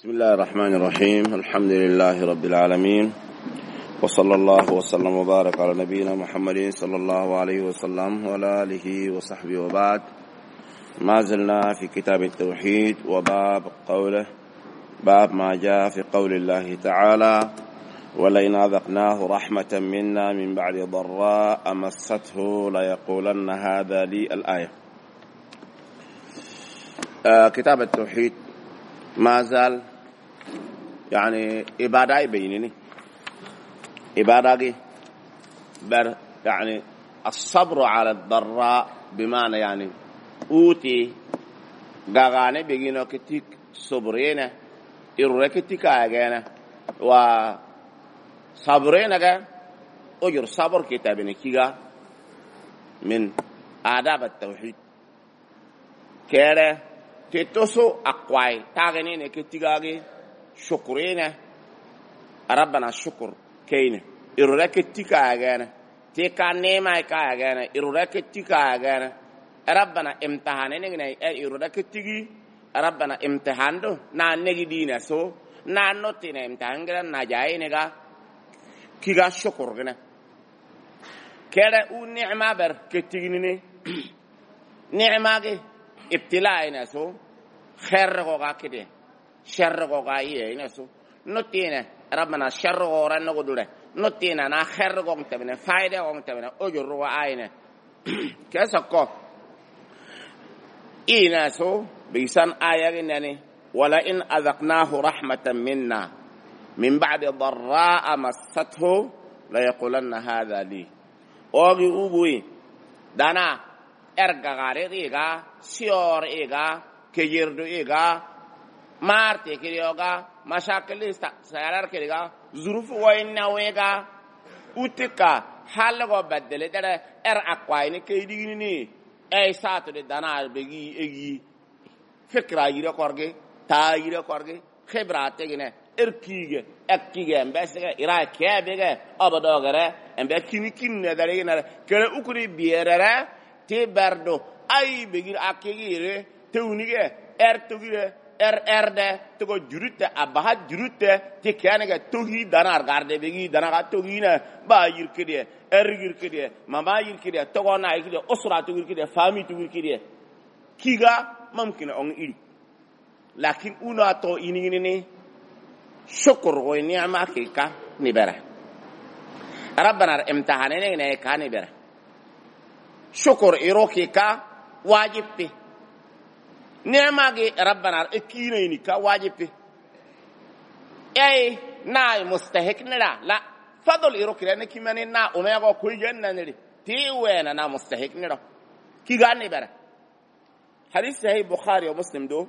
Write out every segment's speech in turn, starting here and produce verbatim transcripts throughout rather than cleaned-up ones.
بسم الله الرحمن الرحيم. الحمد لله رب العالمين، وصلى الله وسلم وبارك على نبينا محمد صلى الله عليه وسلم وعلى آله وصحبه وبعد. ما زلنا في كتاب التوحيد وباب قوله باب ما جاء في قول الله تعالى: ولئن أذقناه رحمة منا من بعد ضراء مسته ليقولن هذا لي. الآية. آه كتاب التوحيد ما زال يعني إبادة بينني إبادة بر يعني الصبر على الضراء، بمعنى يعني أوتي غاغاني بيجينو كتيك صبرينا إركتيك أجانا وصبرينا جا أجر صبر كتابنا كيغا من آداب التوحيد كيرا تتوسو أقوي تاغنين كتيغاغي شكرينا ربنا الشكر كينه إركتيك أجانا تيكا نيما كا أجانا إركتيك أجانا ربنا امتحانين اي إركتيكي ربنا امتحاندو نا نجي دينا سو نا نوتينا امتحان غنا نا جاي نغا كيغا شكر غنا كده او نعمه بر كتيغني نعمه ابتلاء سو خير غوغا كده شر غوغا يي سو نوتينا ربنا شر غورا نغدوله نوتينا نا خير غوغ تبنا فايده غوغ تبنا اجر واينا كسكو إيناسو بيسان آية إنني ولئن أذقناه رحمة منا من بعد ضراء مسته ليقولن هذا لي. أوغي أوغي دانا إرغا غاري إيغا سيور إيغا كييردو إيغا مارتي كيريوغا مشاكل سيارار كيريغا ظروف ويننا ويغا أوتكا حالغو بدل دانا إر أقوائني كيديني ay saatu de dana begi egi fikra yire korge ta yire korge khibra tegine erkige ekkige mbesege ira kebege abadogere embe kinikin ne dare ne kere ukuri bierere te berdo ay begi akigire teunige er tugire er erde to go jurute abaha jurute te kanega togi dana garde begi dana ga togine ba yirkide ergir kide mama yir kide togo na kide osra to yir kide fami to yir kide kiga mumkin on iri lakin una to inini ni shukr wa ni'ma kika ni bara rabbana imtihanene ne ka ni bara shukr iroki ka wajibi ni'ma gi rabbana ikina ni ka wajibi ay na mustahiq nira la فضل يروك لأن كمان نا أميغا كل جنة نري تي وين أنا مستحق نرى كي غاني برا حديث صحيح بخاري ومسلم دو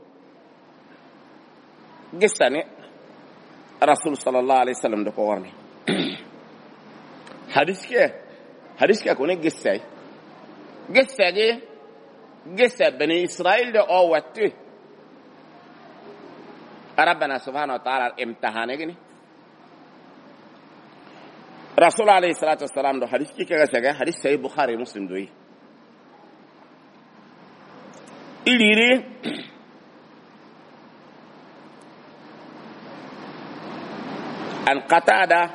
قصة رسول صلى الله عليه وسلم دو قوارني حديث كيه حديث كيه كوني قصة قصة دي قصة بني إسرائيل دو أوتي ربنا سبحانه وتعالى امتحانه رسول عليه الصلاة والسلام دو حديث كي كذا شجع حديث صحيح بخاري مسلم دوي إليري عن قتادة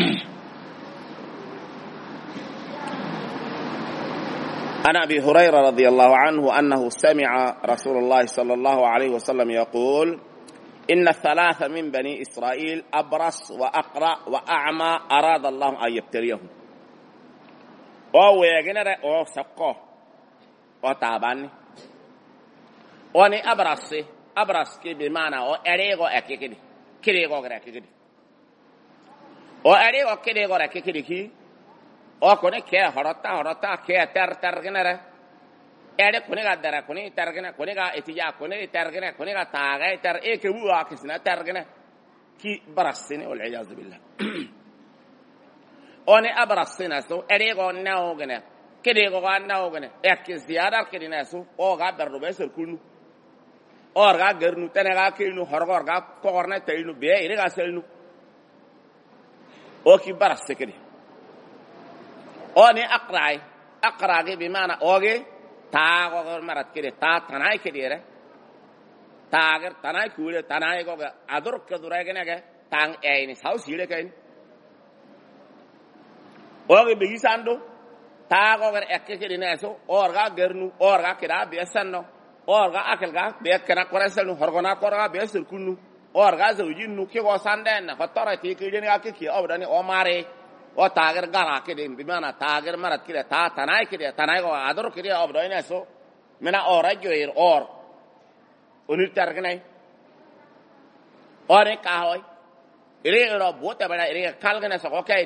عن أبي هريرة رضي الله عنه أنه سمع رسول الله صلى الله عليه وسلم يقول: إن الثلاثة من بني إسرائيل أبرص وأقرأ وأعمى أراد الله أن يبتليهم. أو يجنر أو سقى أو تعبان. وأني أبرص أبرص كي بمعنى أو أريغو أكيكدي كريغو أكيكدي. أو أريغو كريغو أكيكدي كي أو كوني كي هرتا هرتا كي تر تر جنره. ere kuniga dara kuni targina kuniga etija kuni targina kuniga taaga tar ekebu akisna targina ki barasini wal iyaz billah oni abrasina so ere go naogna kede go naogna ek ziyada kedina so o ga berdo besel kunu or ga gernu tenaga kinu horgor ga korna taynu be ire ga selnu o ki barasikedi oni aqrai aqragi bimana oge تا غور مرات كده تا تناي كده taager tanai kure tanai ko ga adur ke durai gene ga tang e ni sau sile kain oge bigi sando taago ga ekke ke dina so orga gernu orga kira be sanno orga akel ga be kana korasel nu horgona korga be sur kunu orga zawjin nu ke go sanden na fatara ti ke dina ke ki awdani o mare o taager gara ke din bi mana taager marat kire ta tanai kire tanai go adur kire awdani so mena ora joir or onir targnai ore ka hoy ire ro bota bana ire kalgana so okain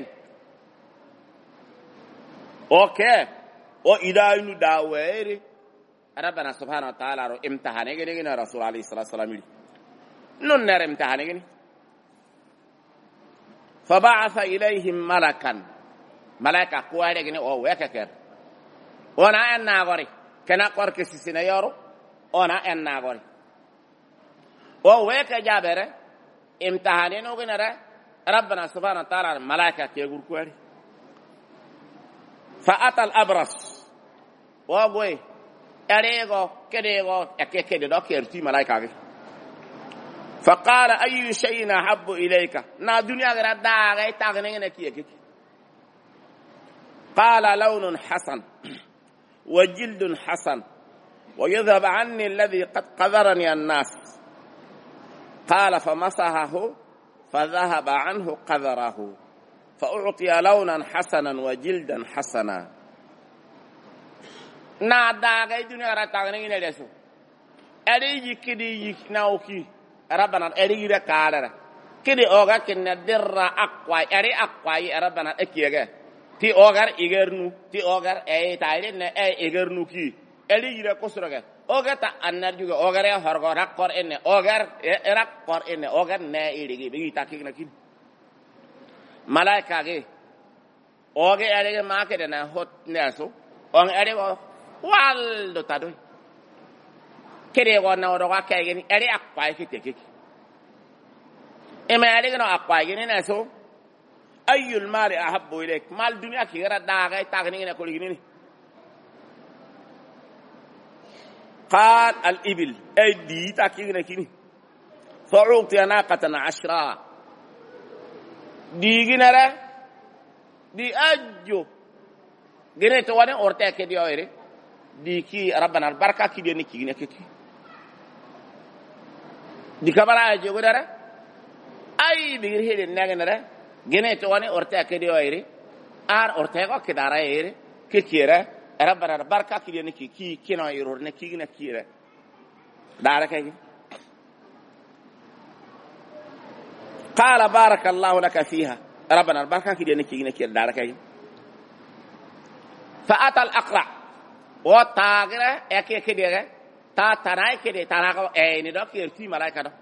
okay o idaynu dawere rabbana subhanahu wa ta'ala ro imtihane gene gene rasul alayhi salatu wasalam non ner imtihane gene fab'atha ilayhim malakan malaika kuware gene o wekaker ona enna gori kana korke sisina yoro ona enna gori o weka jabere imtihane no gene ra rabbana subhanahu wa ta'ala malaika ke gurkuwari فأتى الأبرص وأقول أريغو كريغو أكي كده دوك يرتي ملايكا فقال أي شيء أحب إليك نا دنيا غير داغي تاغنين كي قال لون حسن وجلد حسن ويذهب عني الذي قد قذرني الناس قال فمسحه فذهب عنه قذره فأعطي لونا حسنا وجلدا حسنا نادا غاي دنيا را تاغني ني دسو اري يكدي يكناوكي ربنا اري ركالا كدي اوغا كن در اقوا اري اقوا ربنا اكيغا تي اوغار ايغرنو تي اوغار اي تايلن اي ايغرنو كي اري يرا كسرغا اوغا تا انرجو اوغار هرغو راكور ان اوغار راكور ان اوغار نا ايريغي بي تاكينا كي malaika ge oge arege makede na hot neso on arego waldo tado kede go na odo ka kayeni ere akwa kete keke e ma arege no akwa geni neso ayul mali ahabbu ilayk mal dunya ki gara daga tagni ne ko ligini qal al ibil ay di takina kini fa'uti anaqatan ashra diginara di ajjo gene to wane orte ke di oyre di ki rabbana barka ki di ni ki ne ki di kabara ajjo godara ay bi hede naganara gene to wane orte ke di oyre ar orte ko ke dara ere ke kira rabbana barka ki di ni ki ki kino yoro ne ki ne kira dara ke قال بارك الله لك فيها ربنا البركة كده نكينا نكير دارك فأتى الأقرع وتاغرة أكيد كده تا تناي كده تناكو أين دوك يرتي ملاك ده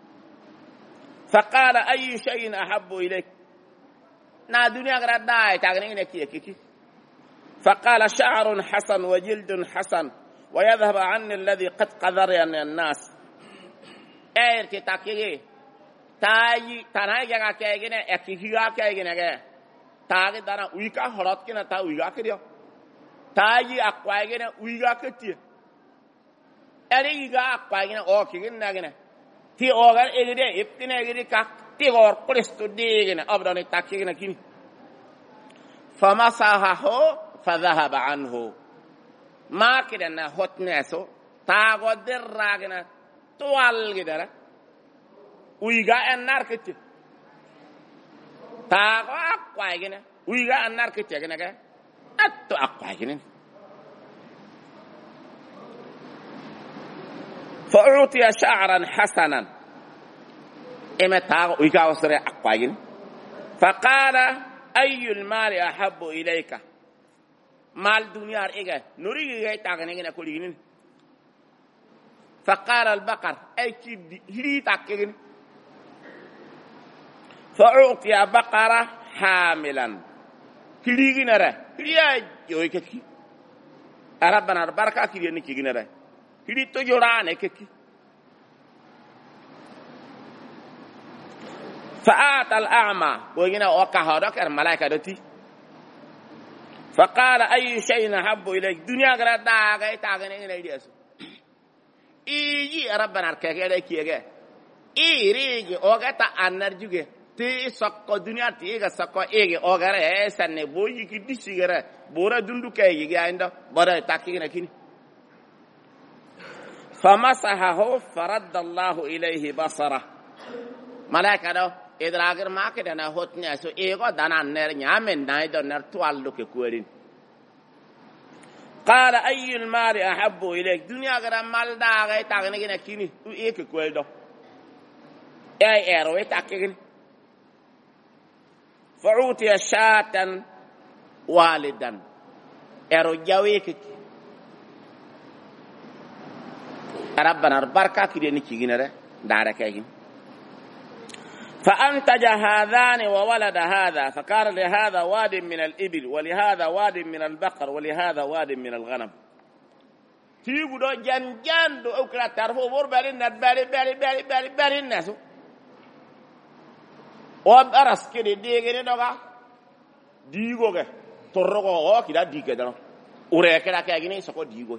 فقال أي شيء أحب إليك نا دنيا غير داي تاغني نكير كيكي فقال شعر حسن وجلد حسن ويذهب عني الذي قد قذرني الناس أيرتي تاكيجي tayi tanay jaga kegene ekihiga kegene ge tagi dana uika horot kina ta uiga kiriyo tayi akwagene uiga ketie eri iga akwagene o kigin nagene ti ogar egide iptine egide ka ti gor kristo digene abdani takigene kini famasahahu fadhahaba anhu ma kidana hotneso tago derragena tuwal gidara uiga annar kete tago akwagene uiga annar kete gene ga atto akwagene فأعطي شعرا حسنا إما تاغ ويكا وسري أقواين فقال أي المال أحب إليك مال دنيا إيجا نريد تاغنين كلين فقال البقر أي كي هلي تاكين فأعطي بقرة حاملا كلين را كليا جويكي ربنا البركة كلين كلين را كلي تجوران كي فآت الأعمى وينا وكهرك الملائكة دتي فقال أي شيء أحب إليك دنيا غير داعي تاغني إلى ديسو iji rabbana kekere kiyege irigi ogata anarjuge ti sokko dunya ti ga sokko ege ogare sanne boyi ki disigere bora dundu kay gi ainda bora takina kini famasahahu faradda Allah ilayhi basara malaika do idragir makede na hotnya so ego dana ner nyamen dai do ner twallu ke kuerin قال أي المال أحب إليك دنيا غير مال دا غير تاغني كنا كيني إيه كقول ده أي إيروي تاكين فعوتي شاة والدا إيرو جاوي كي ربنا البركة كده نكيجينا ده دارك كيجين فأنتج هذان وولد هذا فكان لهذا واد من الإبل ولهذا واد من البقر ولهذا واد من الغنم تيجو دو جان جان دو أكلا تعرفوا بور بالين نت بالي بالي بالي بالي بالي الناس وأرس كده ديجي ندوغا ديجو كه ترغو أو كده ديجي دلنا وريه كده كده جيني سكو ديجو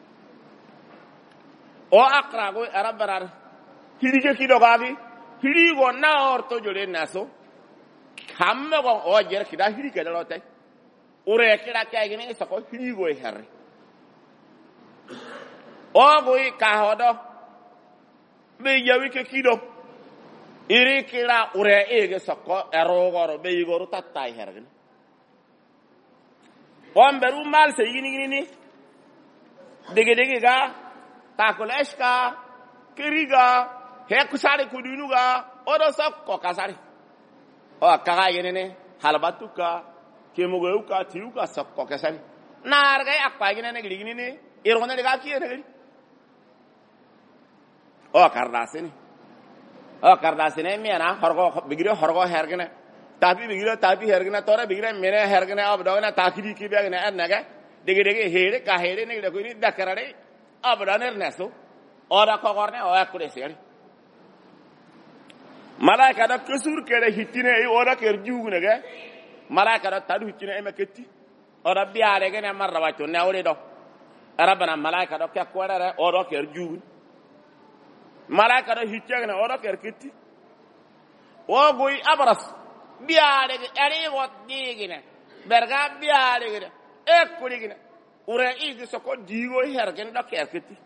أو أقرأ كوي أرب برار كده كده كافي hirigo na orto jole naso kamme go o jer kida hiri ke dalo tay ure kida kay gini so ko hirigo herre o go ka hodo be yawi ke kido iri kira ure ege so ko ero goro be yigoru tattay herre on beru mal se yini ni dege dege ga takoleshka kiriga he kusari kudinuga odo sakko kasari o kaga yenene halbatuka kemugeuka tiuka sakko kasari narga akpa yenene gligini ni irone daga kiyene gli o kardasini o kardasini mena horgo bigire horgo hergene tapi bigire tapi hergene tore bigire mene hergene abdona takidi ki begene annaga dege dege hele ka hele ne ko ni dakarare abdaner naso ora ko gorne o akure seri malaika da kesur kere hitine e ora ker juugne ge malaika da tadu hitine e maketti ora biare ge ne marra wato ne awre do rabbana malaika do ka korere ora ker juugne malaika da hitine ora ker ketti o goy abras biare ge eri wot digine berga biare ge e kuligine ura igi soko digo hergen do ker ketti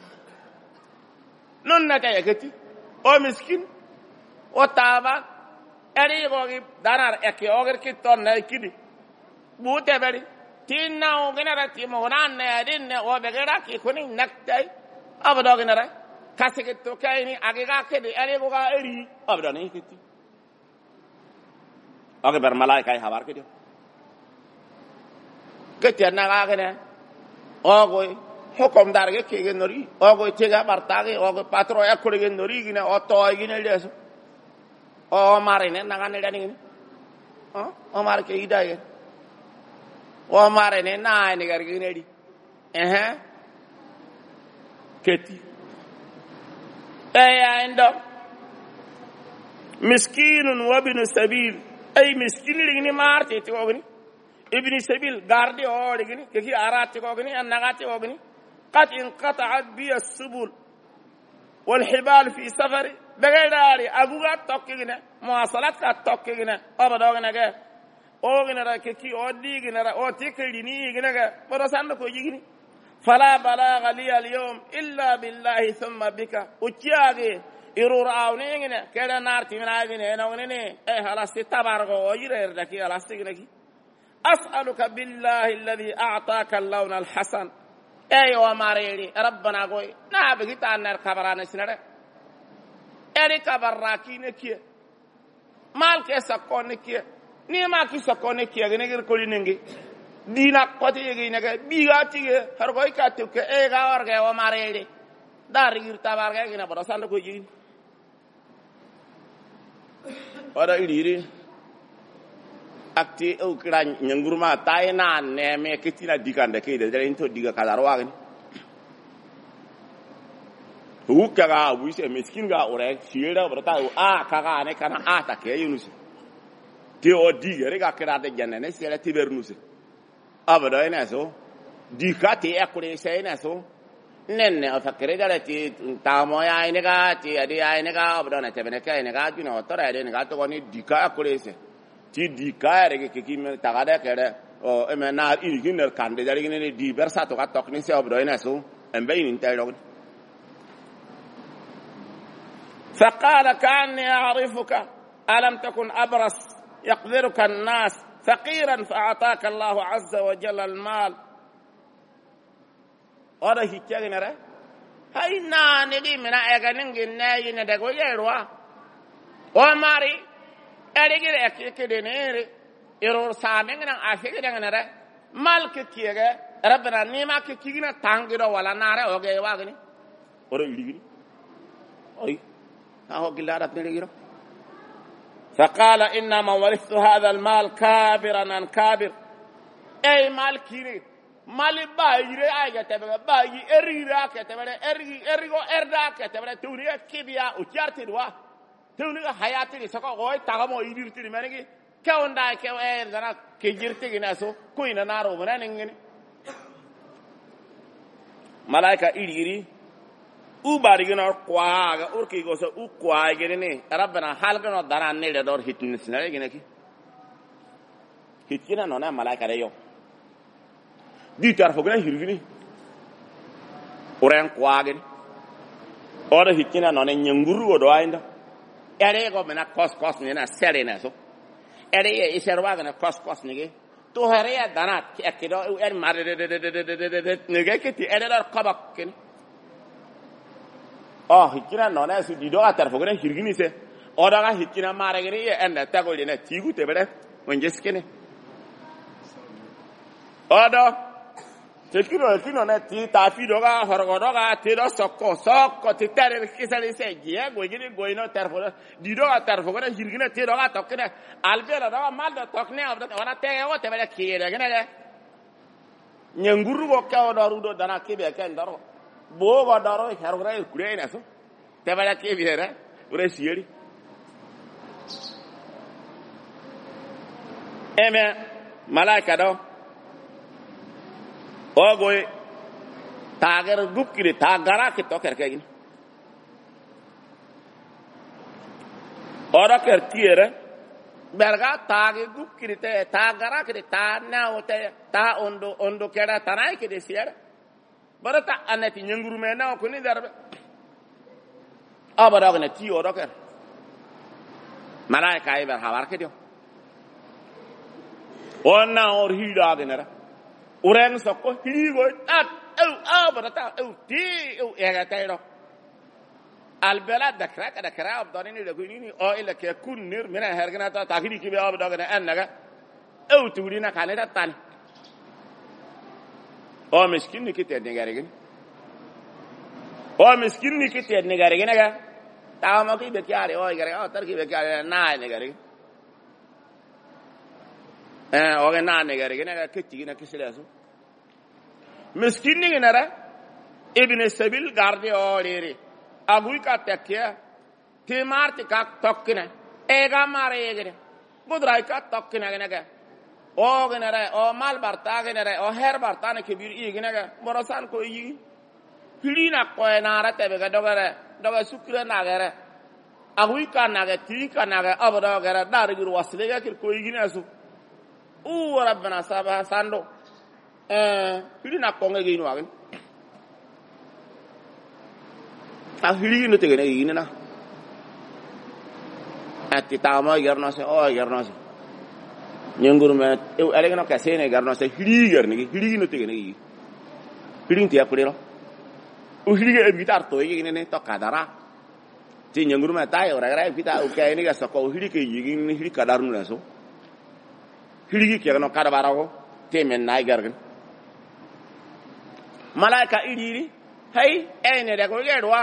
non na tay ketti o miskin o taba eri gogi danar eke oger kiton na kidi bute beri tinna o genera timo nan ne adin o begera ki kuni naktai abdo genera kasike to kaini agega kedi eri goga eri abdo ne kiti oge ber malaika ay habar kidi keti na gagene ogo hukum darge kege nori ogo tega bartage ogo patro ekure nori gina o to gina leso o marine nangane dani o o mar ke idaye o marine na ni gar gine di eh keti ay ando miskinun wa ibn sabil ay miskin ligni marte ti ogni ibn sabil gardi o ligni ke ki arati ogni annagati ogni qad inqata'at bi as-subul wal hibal fi safari begedari aguga tokkigina muwasalat ka tokkigina abadogina ge ogina ra ke ki odigina ra o tikiri ni gina ge bodo sando ko yigini fala balagha li al yawm illa billahi thumma bika uchiage irura awningina keda narti minagina enawne e halasi tabargo o yire daki halasi gina ki as'aluka billahi alladhi a'taka al-lawn al-hasan ayo mareri rabbana goy na bigita anar kabarana sinare eri kabaraki ne kie mal ke sakone kie ni ma ki sakone kie ne gir ko lingi dina qoti yegi ne ga biga tige har goy ka te ke e ga warge o mareri dar gir tabarga gina bodo sando ko yigi ora iliri akti o kran nyangurma tayna ne me ketina dikande ke de into diga kalarwa gani huka ga buise miskin ga ore shira brata a kaga ne kana ata ke yunus ti o diga rega krade janne sele tibernus abada ina so dikati akure se ina so nenne o fakire dara ti tamo ya ine ga ti adi ya ine ga obdona te bene ka ine ga ti no tora ide ne ga to ni dika kulese ti dika re ke ki me tagada kere o e me na iri giner kande dara gine di bersa to ka tok ni se obdo ina so embe ni tayro فقال كأني أعرفك ألم تكن أبرص يقدرك الناس فقيرا فأعطاك الله عز وجل المال أرى هيك نرى هاي ناني من أجنين جناي ندعو يروى وماري أريجي أكيدنيري يرور سامين عن أفكار نرى مالك كيجا ربنا نيما كيجينا تانغيرا ولا نارا أوجي واغني أرى يليجي أي أهو قلارة نلقيه فقال إنما ورثت هذا المال كابرا عن كابر أي مال كيري مال بايري آية تبغى باي إريرا كتبغى إري إريغو إردا كتبغى تونيا كيبيا وتيارتي دوا تونيا حياتي سكوا غوي تاغمو يديرتي منيكي كون داي كيو إير زنا كيجيرتي جناسو كوينا نارو منانينغني ملاك إريري ubari gina kwaga urki go so u kwaga ne rabbana halgano dara ne de dor hitni sinare gina ki hitkina nona malaika re yo di tar fo gina hirgini uren kwaga ni ora hitkina nona nyanguru do ainda ere go mena kos kos ni na sere na so ere e iserwa gina kos kos ni ge to hare ya dana akido er mare de de de de ne ge ki ere dar qabak ken oh hikina nona su di do atar fogre hirgini se oda ga hikina mare gere e enda tago dina tigu te bere wonje skene oda tekiro kino na ti ta fi do ga horgo do ga ti do sokko sokko ti tare kisali se giye go gini go ino tar fogre di do atar fogre hirgina ti do ga tokkene albela do mal do tokne abda wana te o te bere kire gene de nyanguru go ka do rudo dana kibe ken daro bogo daro hergra kurena so tebala ke biera ure sieri eme malaika do ogoy tagar gukire tagara ke to kerke gin ora kertiere berga tage gukire te tagara ke ta na ote ta ondo ondo kera tanai ke de siera barata anati nyanguru me na ko ni darbe abara gna ti o doker malaika ay ber hawar ke dio onna or hida gna uren sokko higo tat au abara ta au ti au ega tayro al balad dakra kada kra abdani ni lego ni o ila ke kunir mina hergna ta takhiri ki be abda gna annaga au tudina kaneta tan o miskin ni kite ne gare gini o miskin ni kite ne gare gini ga ta ma ki be kyare o gare o tar ki be kyare na ne gare eh o ga na ne gare gini ga kitti gina kisile so miskin ni nara ibn sabil garde o rere agui ka takya te marti ka tokkina e ga mare gene budrai ka tokkina gene ga o genere o mal barta genere o her barta ne kebir i genere morosan ko yi hilina ko na ra tebe ga dogare doga sukre na gere agui ka na ga ti ka na ga abada gere dar gir wasle ga kir ko yi gina su u rabbana sabah sando eh hilina ko nge gino wagen a hilina te gene yi na atti tama yerno se o yerno se nyanguru me e ale gano kasene garno se hiliger ni hiligi no tegene yi hilin ti apurelo o hilige e bitar to yi ne to kadara ti nyanguru me tay ora gara bita o kay ni ga sako hilike yi ni hili kadar nu so hiligi ke gano kada barago te men nay gargan malaika idiri hay ene de ko gerwa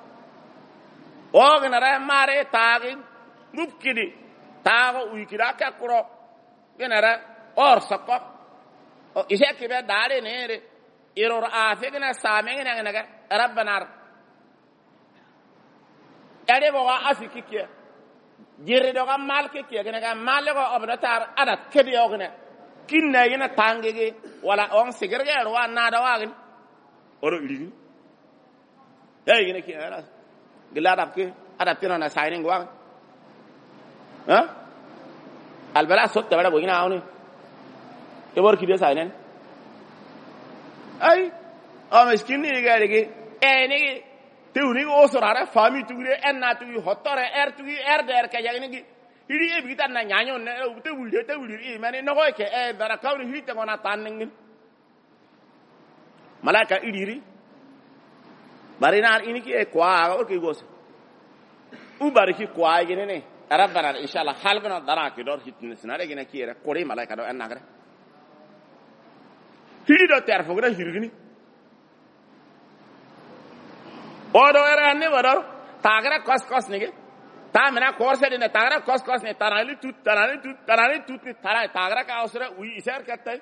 o gana ra mare taagi mupkidi taago uikira ka kuro genera or sako o iseki be dare nere iror afi gena samenga nanga rabbanar ade bo afi kikke jirri do gam mal kikke gena ga mal go obdatar ada kedi ogna kinna yina tangege wala on sigerge ro na da wagin oro iligi hey gine ki ala gila dab ki ada pina na signing wa ha albala sot tabara bogina awni e bor ki de signing ay o miskin ni ga dege e ni teuni o sorara fami tugure en na tugi hotore er tugi er der ka jagni gi hidi e bi tan na nyanyo ne te wulde te wulde e mani no ko ke e dara kawri hite ngona tan ngin malaka idiri barinar ini ki e kwa o ke gos u bariki kwa gine ne rabbana inshallah halbana dara ki dor hitne sinare gine ki era kore malaka do en nagre hidi do ter fo gra hirgini odo era ne wado tagra kos kos nige ta mena korse dine tagra kos kos ne tanali tut tanali tut tanali tut ni tara tagra ka ausra ui iser katte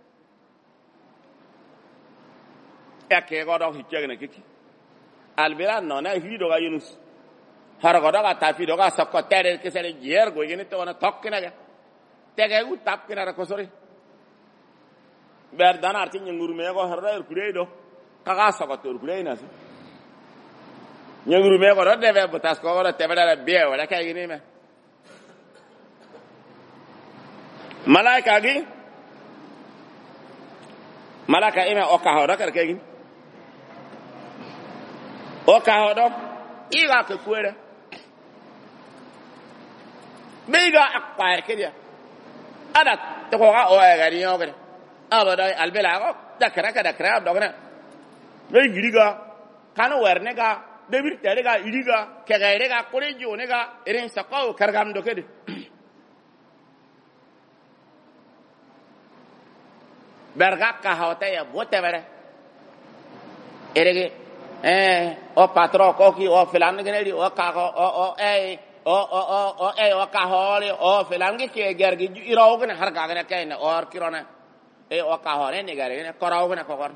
eke godo hichegene kiki albira nona hido ga yunus har godo ga tafi do ga sakko tere kesere jer go yene to na tokkina ga tege u tapkina ra kosori ber dan artin nguru me go harra er kurei do kaga sakko tur kurei na nyanguru me ko do deve butas ko do tebeda be wala kay gini me malaika gi malaka ime o ka hodo kar kay gini o ka hodo iga ke kuere biga akpa kedia ada to ko ga o ga ni o ga abada albela ko dakara ka dakara do ga be giriga kanu werne ga debir tere ga iriga kegere ga korejo ne ga erin sakao kargam do kede berga ka hawta ya bote bere erege eh o patro ko ki o filan ne di o ka o o eh o o o o eh o ka hore o filan ge ke gergi iraw ne har ga ne kayne or kirona e o ka hore ne gare ne koraw ne ko kor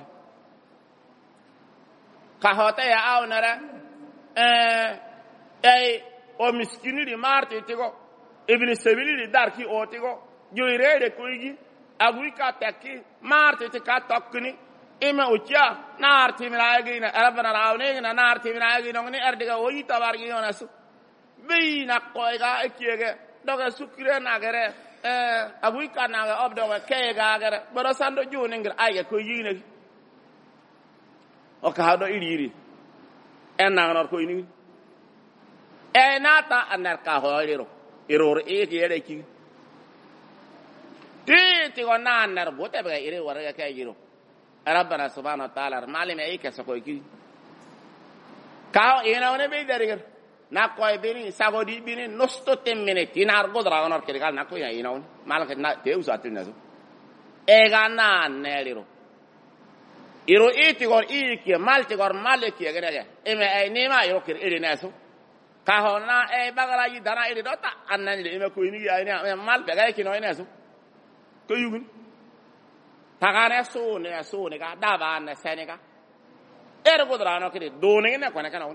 ka hawta ya awnara eh eh o miskini di marte tigo ibn sabili di darki o tigo joirede koygi agui ka takki marte ti ka tokkini ima ucha narti minaagi na arabana rawne na narti minaagi nongni ardiga oyi tabargi onasu beina koyga ekiege doga sukire nagere eh agui ka naga obdoga kega gere baro sando juni ngir ayga koygi ne o ka hado iri en nanor ko ini e nata anar ka hoyro iror e ki ere ki ti ti ko nanar bote be ire wara ka giro rabbana subhanahu wa ta'ala malime e ka sako ki ka ina one be dariger na ko e bini sagodi bini nosto temmene tinar godra onor ke gal na ko ya ina on malaka na te usatin nazo e ga na neriro iro iti gor iki malti gor maliki gere eme ay nima iro kir iri naso ka hona e bagala yi dana iri dota annan le eme ko ini ya ina mal be ga ki no ina so ko yugun tagare so ne so ne ga dava na senega er go drano kiri do ne ne ko ne kana on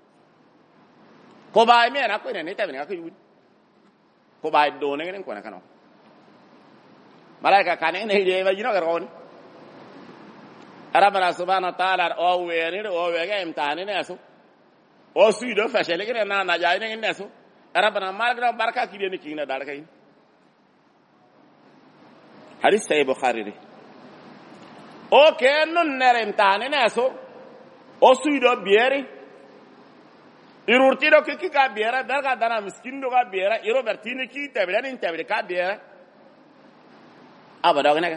ko ba me na ko ne ne tabe ne ko yugun ko ba do ne ne ko ne kana malaika kane ne ile ba jino ga ron rabbana subhanahu wa ta'ala o were o wege imtihani ne so o suido fashele gene na na jaay ne so rabbana malgra baraka ki den ki na dal kay hadith sahih bukhari o ke non nere imtihani ne so o suido bieri irurti do ki ka biera daga dana miskin do ka biera iro bertini ki tebele ni tebele ka biera abada gene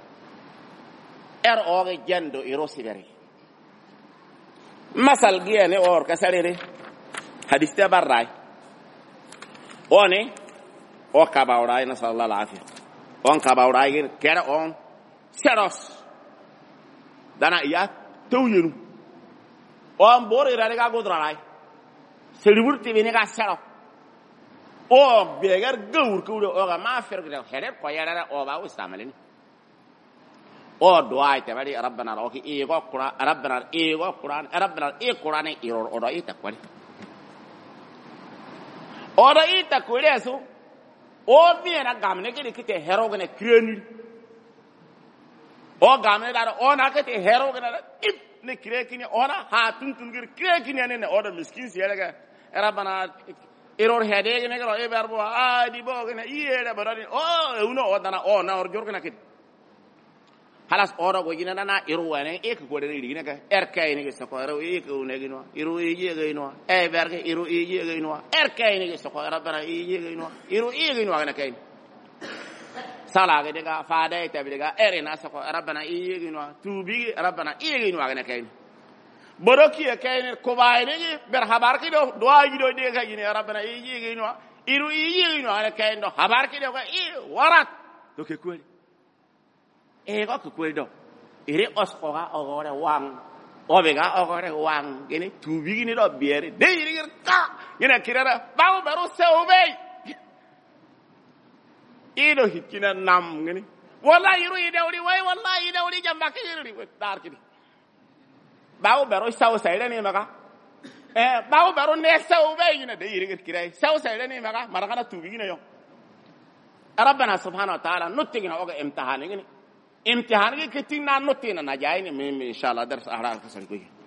er oge jando iro siberi masal giene or ka sarere hadith te barray oni o kabawray na sallallahu alaihi on kabawray kera on seros dana iya tewyenu on bore rare ga godray seliburti bini ga sero o begar gawur ko o ga ma fergre hele ko yara o ba ustamalini o doa te bari rabbana roki e go qur'an rabbana e go qur'an rabbana e qur'an e ro o do ita kwali o do ita kwali aso o biena gamne ke kite hero gane kreni o gamne da o na kite hero gane ne kirekini ona ha tuntun gir kirekini ne oda miskin siyalaga rabbana error headege ne garo e verbo a di bogene yede barani o uno odana o na or jorgna kid halas oro go gina na iru wane e ko de ri ne er kay ne so ko ro e ko ne gino iru e je ga ino e berge iru e je ga ino er kay ne so ko rabbana e je ga ino iru e ga ino na kay sala ga de ga fa de te bi ga er na so ko rabbana e je ga ino tubi rabbana e ga ino na kay boroki e kay ne ko bay ne ber habar ki do do ayi do de ga ino rabbana e je ga ino iru e je ga ino na kay do habar ki do ga e warat do ke ko e có cái quê đâu, ire oscoga ogore wang, obega ogore wang, gini tubi gini do biere, deh ire ka, gini kira bau baru seubei, ido hikina nam gini, wallahi iru ide uri wai, wallahi ide uri jambak iri uri tar kini, bau baru sau saya ni maka, eh bau baru ne seubei gini deh ire kira, sau saya ni maka, marakana tubi gini yo, Rabbana subhanahu wa taala nutti gini oga imtihan gini. امتحان کے کتنی نان نوتی نا جائے نہیں میں انشاءاللہ درس احرار کسن کوئی